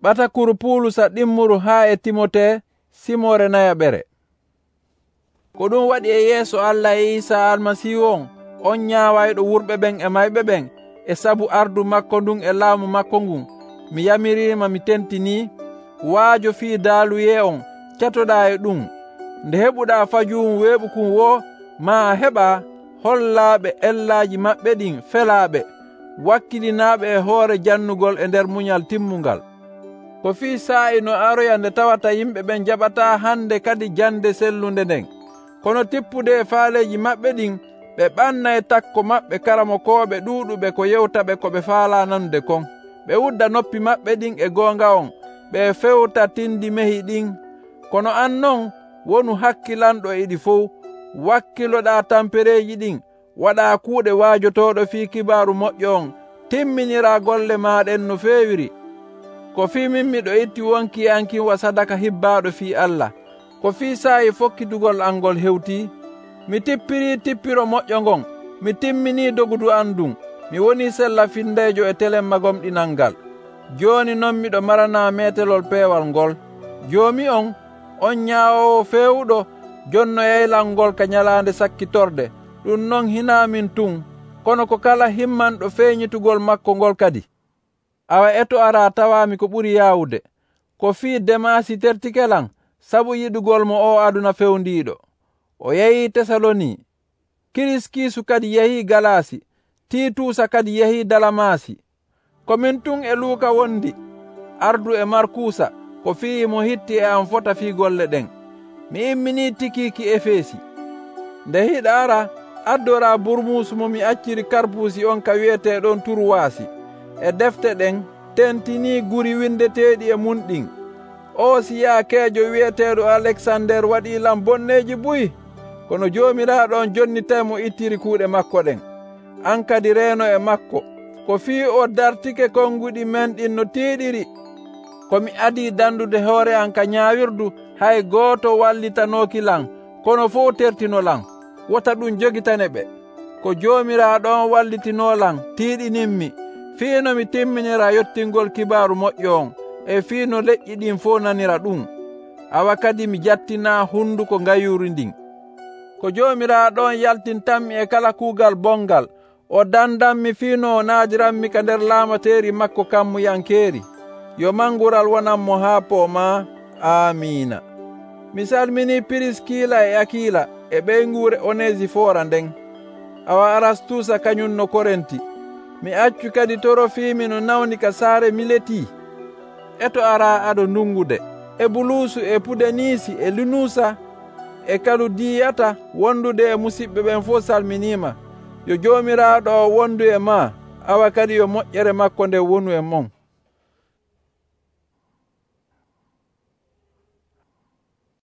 ɓatakuru Pulusa ɗimmuru ha e Timote simore nayaɓere. Ko ɗum waɗi e yeeso Allah e Isa almasihu on ñaawayɗo wurɓe ɓen e mayɓe ɓen e sabu ardu makko ndun e laamu makko ngun, mi yamirima mi tentini waajo fii daaluye on catoɗa e ɗum. Nde heɓuɗa fajum weeɓukun wo, ma a heɓa hollaɓe ellaji maɓɓe ɗin felaɓe, wakkilinaɓe e hoore jannugol e nder muñal timmungal. Ko fii saa'i no aroya nde tawata yimɓe ɓen jaɓata hande kadi jande sellunde nden. Kono tippude e faaleji maɓɓe ɗin, ɓe ɓanna e takko maɓɓe karamokoɓe ɗuuɗuɓe ko yewtaɓe ko ɓe faala nanude kon. Ɓe udda noppi maɓɓe ɗin e goonga on, ɓe fewta tindi mehi ɗin. Kono an non wonu hakkilanɗo e ɗi fof, wakkiloɗa tampereji ɗin, waɗa kuuɗe waajotoɗo fii kibaru moƴƴo on, timminira golle maɗen no feewiri. Ko fii min miɗo itti wonki ankin wa sadaka hibbaɗo fii Allah. Ko fii saayi fokkitugol an ngol hewti, mi tippiri tippiro moƴƴo ngon, mi timmini dogudu an ndun, mi woni sella findejo e telemma gomɗinal ngal. Joni noon miɗo marana metelol peewal ngol. Joomi on ñaawowo fewuɗo jonno yaylal ngol ka ñalande sakkitorde. Ɗum noon hinamin tun, kono ko kala himmanɗo feeñitugol makko ngol kadi. Awa eto ara tawami ko ɓuri yawude. Ko fii Demasi tertikelan, sabu yiɗugol mo o aduna fewndiɗo, o yehi Tesaloni. Kiriskisu kadi yehi Galasi, Titusa kadi yehi Dalamasi. Komin tun e Luuka wondi, ardu e Markusa, ko fii mo hitti e am fota fii golle ɗen. Mi immini Tikiki Efesi. Nde hiɗa ara, addora Burmusu mo mi acciri Karpusi on ka wiyeteɗon Turwasi. E defte ɗen tentini guri windeteɗi e mun ɗin. O siya keejo wiyeteɗo Alexander waɗilam bonneji buyi, kono Jomiraɗo on jonnitay mo ittiri kuuɗe makko ɗen. An kadi reeno e makko, ko fii o dartike konguɗi men ɗin no tiiɗiri. Komi adi dandude hoore an ka ñaawirdu, hay gooto wallitanokilan, kono fof tertinolan, wota ɗum jogitane ɓe. Ko Jomiraɗo on wallitinolan tiiɗininmi, fiino mi timminira yottingol kibaru moƴƴo on, e fiino leƴƴi ɗin fof nanira ɗum. Awa kadi mi jattina hunduko ngayuri ndin. Ko Jomiraɗo on yaltintanmi e kala kuugal bongal, o dandanmi fiino o naadiranmi ka nder laamateri makko kammuyankeeri. Yo mangural wonanmo haa pooma. Amina. Mi salmini Piriskila e Akila e ɓeyngure Onesifora nden. Awa Arastusa kañum no Korenti. Mi accu kadi Torofimi no nawni ka saare Mileti. Eto ara aɗo ndungude. E Bulusu e Pudenisi e Linusa e Kaludiyata wondude e musidɓe ɓen fof salminima. Yo Jomiraɗo wondu e ma, awa kadi yo moƴƴere makko nde wonu e mon.